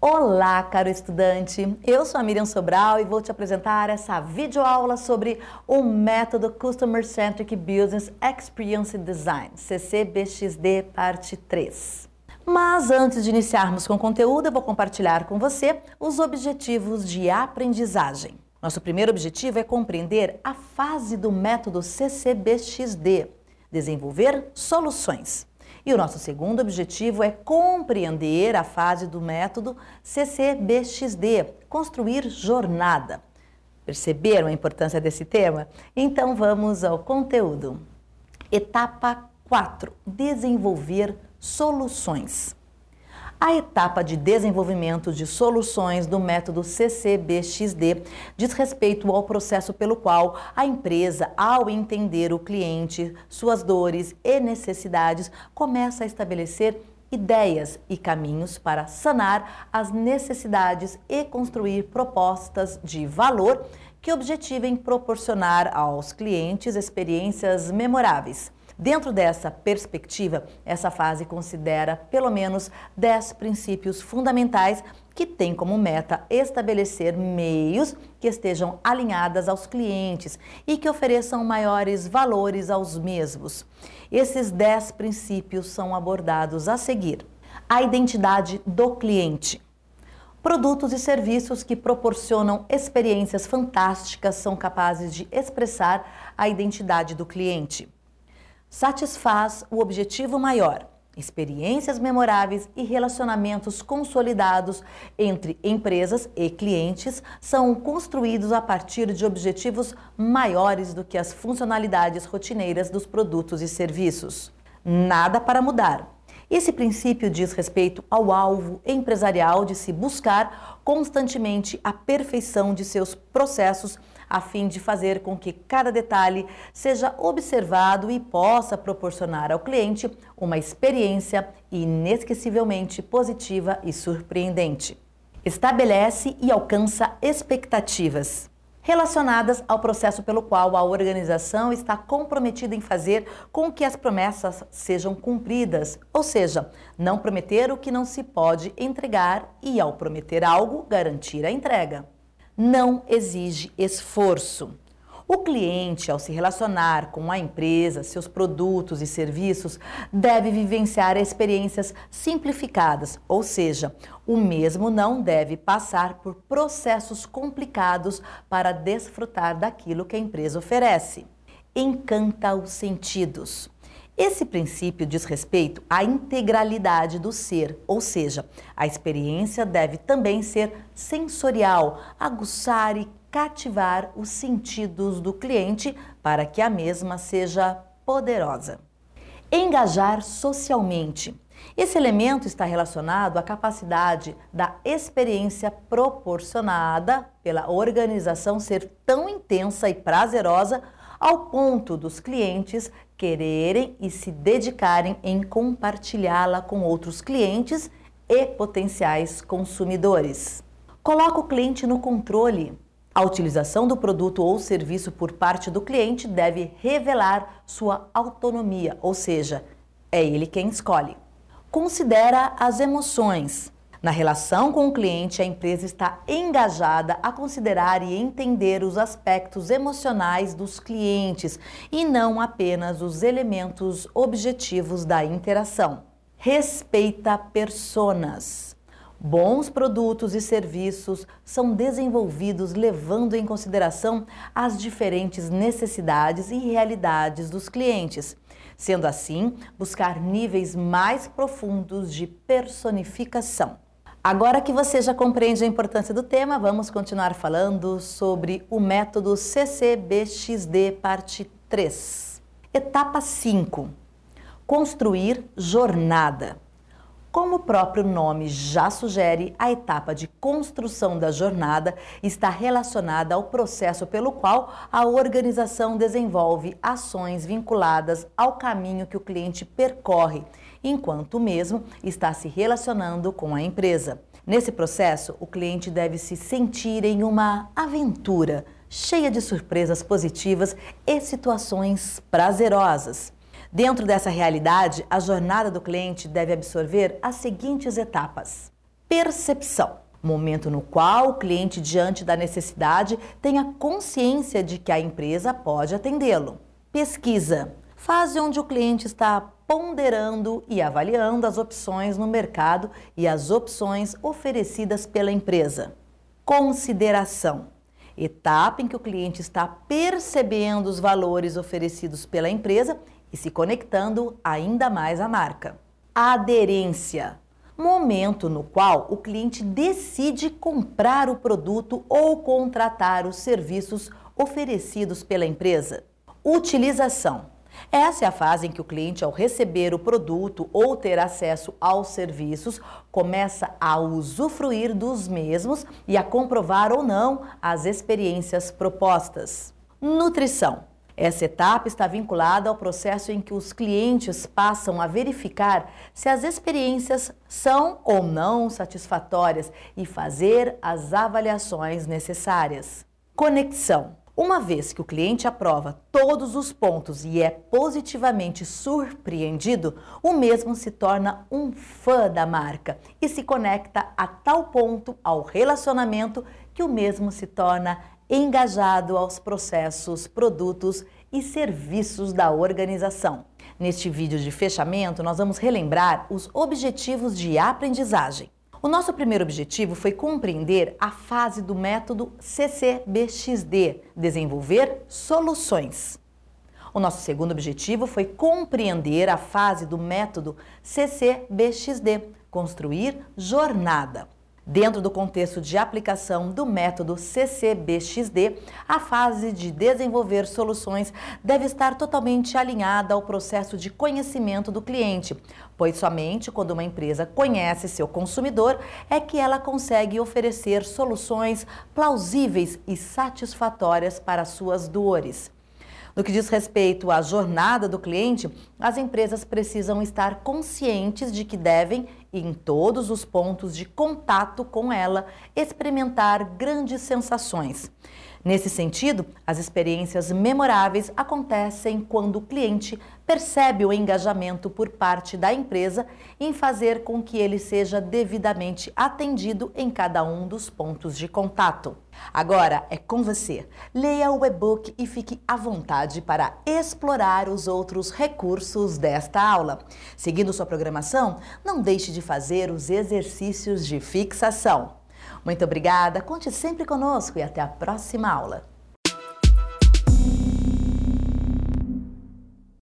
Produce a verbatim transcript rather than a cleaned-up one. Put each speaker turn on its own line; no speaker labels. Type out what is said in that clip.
Olá, caro estudante! Eu sou a Miriam Sobral e vou te apresentar essa videoaula sobre o método Customer Centric Business Experience Design, C C B X D, parte três. Mas antes de iniciarmos com o conteúdo, eu vou compartilhar com você os objetivos de aprendizagem. Nosso primeiro objetivo é compreender a fase do método C C B X D, desenvolver soluções. E o nosso segundo objetivo é compreender a fase do método C C B X D, construir jornada. Perceberam a importância desse tema? Então vamos ao conteúdo. Etapa quatro, desenvolver soluções. A etapa de desenvolvimento de soluções do método C C B X D diz respeito ao processo pelo qual a empresa, ao entender o cliente, suas dores e necessidades, começa a estabelecer ideias e caminhos para sanar as necessidades e construir propostas de valor que objetivem proporcionar aos clientes experiências memoráveis. Dentro dessa perspectiva, essa fase considera pelo menos dez princípios fundamentais que têm como meta estabelecer meios que estejam alinhados aos clientes e que ofereçam maiores valores aos mesmos. Esses dez princípios são abordados a seguir. A identidade do cliente. Produtos e serviços que proporcionam experiências fantásticas são capazes de expressar a identidade do cliente. Satisfaz o objetivo maior, experiências memoráveis e relacionamentos consolidados entre empresas e clientes são construídos a partir de objetivos maiores do que as funcionalidades rotineiras dos produtos e serviços. Nada para mudar. Esse princípio diz respeito ao alvo empresarial de se buscar constantemente a perfeição de seus processos a fim de fazer com que cada detalhe seja observado e possa proporcionar ao cliente uma experiência inesquecivelmente positiva e surpreendente. Estabelece e alcança expectativas relacionadas ao processo pelo qual a organização está comprometida em fazer com que as promessas sejam cumpridas, ou seja, não prometer o que não se pode entregar e, ao prometer algo, garantir a entrega. Não exige esforço. O cliente, ao se relacionar com a empresa, seus produtos e serviços, deve vivenciar experiências simplificadas, ou seja, o mesmo não deve passar por processos complicados para desfrutar daquilo que a empresa oferece. Encanta os sentidos. Esse princípio diz respeito à integralidade do ser, ou seja, a experiência deve também ser sensorial, aguçar e cativar os sentidos do cliente para que a mesma seja poderosa. Engajar socialmente. Esse elemento está relacionado à capacidade da experiência proporcionada pela organização ser tão intensa e prazerosa ao ponto dos clientes quererem e se dedicarem em compartilhá-la com outros clientes e potenciais consumidores. Coloca o cliente no controle. A utilização do produto ou serviço por parte do cliente deve revelar sua autonomia, ou seja, é ele quem escolhe. Considera as emoções. Na relação com o cliente, a empresa está engajada a considerar e entender os aspectos emocionais dos clientes e não apenas os elementos objetivos da interação. Respeita personas. Bons produtos e serviços são desenvolvidos levando em consideração as diferentes necessidades e realidades dos clientes. Sendo assim, buscar níveis mais profundos de personificação. Agora que você já compreende a importância do tema, vamos continuar falando sobre o método C C B X D, parte três. Etapa cinco. Construir jornada. Como o próprio nome já sugere, a etapa de construção da jornada está relacionada ao processo pelo qual a organização desenvolve ações vinculadas ao caminho que o cliente percorre, enquanto o mesmo está se relacionando com a empresa. Nesse processo, o cliente deve se sentir em uma aventura, cheia de surpresas positivas e situações prazerosas. Dentro dessa realidade, a jornada do cliente deve absorver as seguintes etapas. Percepção. Momento no qual o cliente, diante da necessidade, tenha consciência de que a empresa pode atendê-lo. Pesquisa. Fase onde o cliente está ponderando e avaliando as opções no mercado e as opções oferecidas pela empresa. Consideração. Etapa em que o cliente está percebendo os valores oferecidos pela empresa e se conectando ainda mais à marca. Aderência. Momento no qual o cliente decide comprar o produto ou contratar os serviços oferecidos pela empresa. Utilização. Essa é a fase em que o cliente, ao receber o produto ou ter acesso aos serviços, começa a usufruir dos mesmos e a comprovar ou não as experiências propostas. Nutrição. Essa etapa está vinculada ao processo em que os clientes passam a verificar se as experiências são ou não satisfatórias e fazer as avaliações necessárias. Conexão. Uma vez que o cliente aprova todos os pontos e é positivamente surpreendido, o mesmo se torna um fã da marca e se conecta a tal ponto ao relacionamento que o mesmo se torna engajado aos processos, produtos e serviços da organização. Neste vídeo de fechamento, nós vamos relembrar os objetivos de aprendizagem. O nosso primeiro objetivo foi compreender a fase do método C C B X D, desenvolver soluções. O nosso segundo objetivo foi compreender a fase do método C C B X D, construir jornada. Dentro do contexto de aplicação do método C C B X D, a fase de desenvolver soluções deve estar totalmente alinhada ao processo de conhecimento do cliente, pois somente quando uma empresa conhece seu consumidor é que ela consegue oferecer soluções plausíveis e satisfatórias para suas dores. No que diz respeito à jornada do cliente, as empresas precisam estar conscientes de que devem, em todos os pontos de contato com ela, experimentar grandes sensações. Nesse sentido, as experiências memoráveis acontecem quando o cliente percebe o engajamento por parte da empresa em fazer com que ele seja devidamente atendido em cada um dos pontos de contato. Agora é com você. Leia o e-book e fique à vontade para explorar os outros recursos desta aula. Seguindo sua programação, não deixe de fazer os exercícios de fixação. Muito obrigada, conte sempre conosco e até a próxima aula.